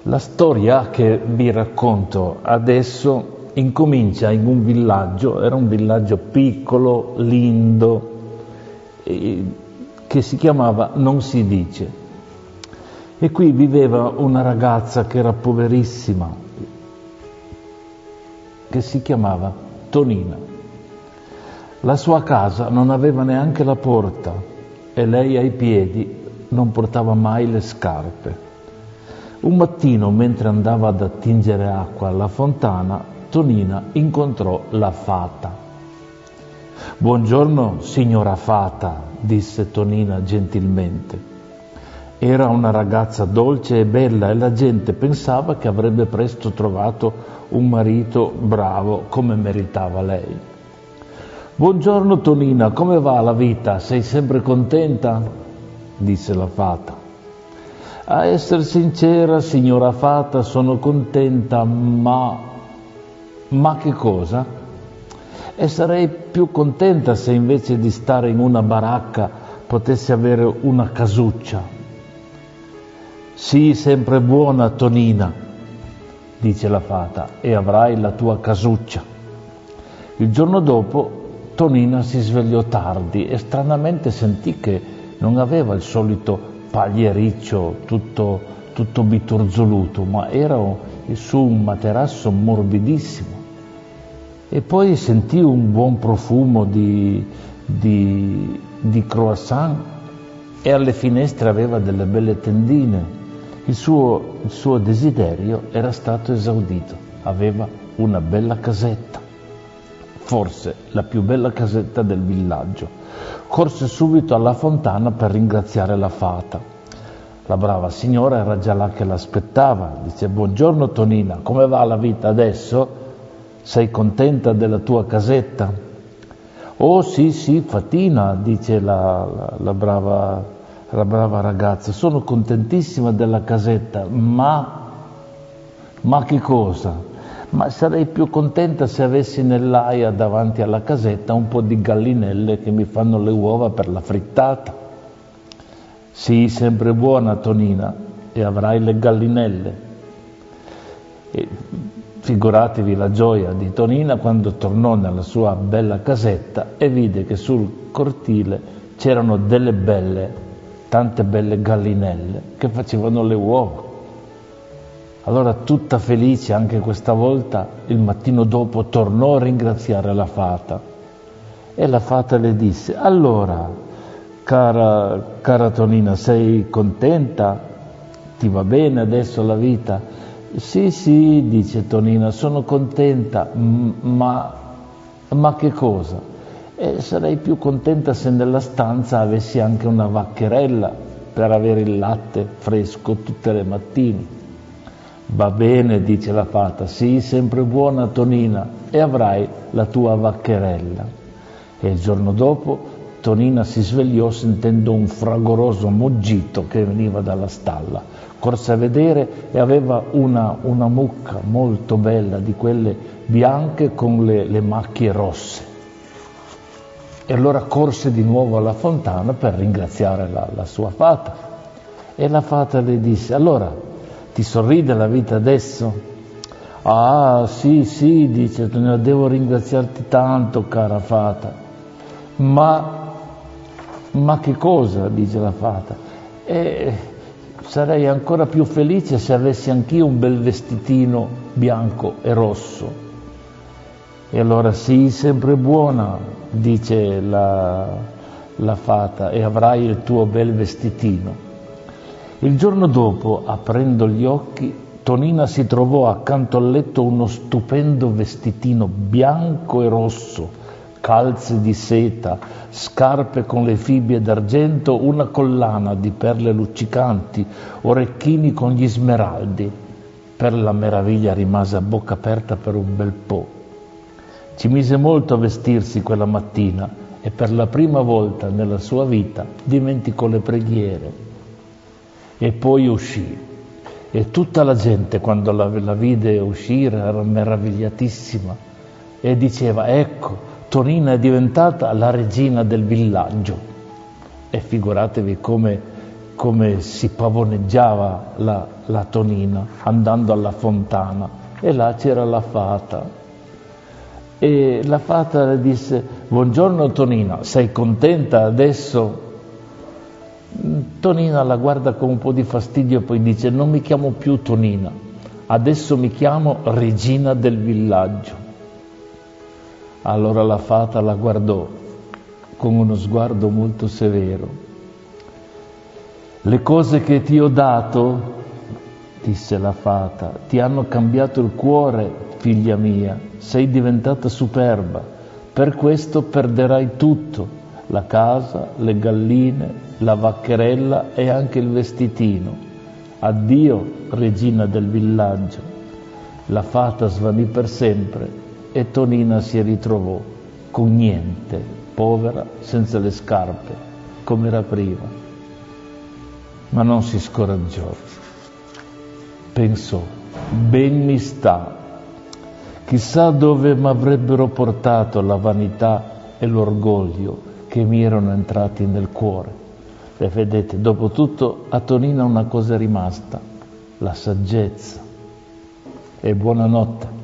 La storia che vi racconto adesso incomincia in un villaggio, era un villaggio piccolo, lindo, che si chiamava Non si dice. E qui viveva una ragazza che era poverissima, che si chiamava Tonina. La sua casa non aveva neanche la porta e lei ai piedi non portava mai le scarpe. Un mattino, mentre andava ad attingere acqua alla fontana, Tonina incontrò la fata. «Buongiorno, signora fata», disse Tonina gentilmente. Era una ragazza dolce e bella e la gente pensava che avrebbe presto trovato un marito bravo come meritava lei. «Buongiorno Tonina, come va la vita? Sei sempre contenta?» disse la fata. «A essere sincera, signora fata, sono contenta, ma che cosa? E sarei più contenta se invece di stare in una baracca potessi avere una casuccia». «Sii sempre buona, Tonina», dice la fata, «e avrai la tua casuccia». Il giorno dopo Tonina si svegliò tardi e stranamente sentì che non aveva il solito pagliericcio tutto bitorzoluto, ma era su un materasso morbidissimo. E poi sentì un buon profumo di croissant e alle finestre aveva delle belle tendine. Il suo desiderio era stato esaudito, aveva una bella casetta, forse la più bella casetta del villaggio. Corse subito alla fontana per ringraziare la fata. La brava signora era già là che l'aspettava. Dice: «Buongiorno Tonina, come va la vita adesso? Sei contenta della tua casetta?» «Oh sì, fatina», dice la brava ragazza, «sono contentissima della casetta, ma che cosa? Ma sarei più contenta se avessi nell'aia davanti alla casetta un po' di gallinelle che mi fanno le uova per la frittata». «Sii sempre buona Tonina e avrai le gallinelle». E figuratevi la gioia di Tonina quando tornò nella sua bella casetta e vide che sul cortile c'erano tante belle gallinelle che facevano le uova. Allora, tutta felice anche questa volta, il mattino dopo tornò a ringraziare la fata e la fata le disse: «Allora, cara Tonina, sei contenta? Ti va bene adesso la vita?» Sì, dice Tonina, sono contenta, ma che cosa? Sarei più contenta se nella stanza avessi anche una vaccherella per avere il latte fresco tutte le mattine». «Va bene», dice la fata, «sii sempre buona Tonina e avrai la tua vaccherella». E il giorno dopo Tonina si svegliò sentendo un fragoroso muggito che veniva dalla stalla. Corse a vedere e aveva una mucca molto bella, di quelle bianche con le macchie rosse. E allora corse di nuovo alla fontana per ringraziare la sua fata. E la fata le disse: «Allora, ti sorride la vita adesso?» «Ah, sì, dice Tonina, devo ringraziarti tanto, cara fata». Ma che cosa?» dice la fata. «Sarei ancora più felice se avessi anch'io un bel vestitino bianco e rosso». E allora sii sempre buona, dice la fata, e avrai il tuo bel vestitino. Il giorno dopo, aprendo gli occhi, Tonina si trovò accanto al letto uno stupendo vestitino bianco e rosso, calze di seta, scarpe con le fibbie d'argento, una collana di perle luccicanti, orecchini con gli smeraldi. Per la meraviglia rimase a bocca aperta per un bel po'. Ci mise molto a vestirsi quella mattina e per la prima volta nella sua vita dimenticò le preghiere. E poi uscì, e tutta la gente, quando la vide uscire, era meravigliatissima e diceva: «Ecco, Tonina è diventata la regina del villaggio». E figuratevi come come si pavoneggiava la Tonina andando alla fontana, e là c'era la fata. E la fata le disse: buongiorno Tonina, sei contenta adesso? Tonina la guarda con un po' di fastidio e poi dice: non mi chiamo più Tonina, adesso mi chiamo regina del villaggio. Allora la fata la guardò con uno sguardo molto severo. Le cose che ti ho dato, disse la fata, ti hanno cambiato il cuore, figlia mia, sei diventata superba, per questo perderai tutto, la casa, le galline, la vaccherella e anche il vestitino. Addio, regina del villaggio. La fata svanì per sempre e Tonina si ritrovò con niente, povera, senza le scarpe, come era prima. Ma non si scoraggiò. Pensò: ben mi sta. Chissà dove mi avrebbero portato la vanità e l'orgoglio che mi erano entrati nel cuore. E vedete, dopo tutto a Tonina una cosa è rimasta: la saggezza. E buonanotte.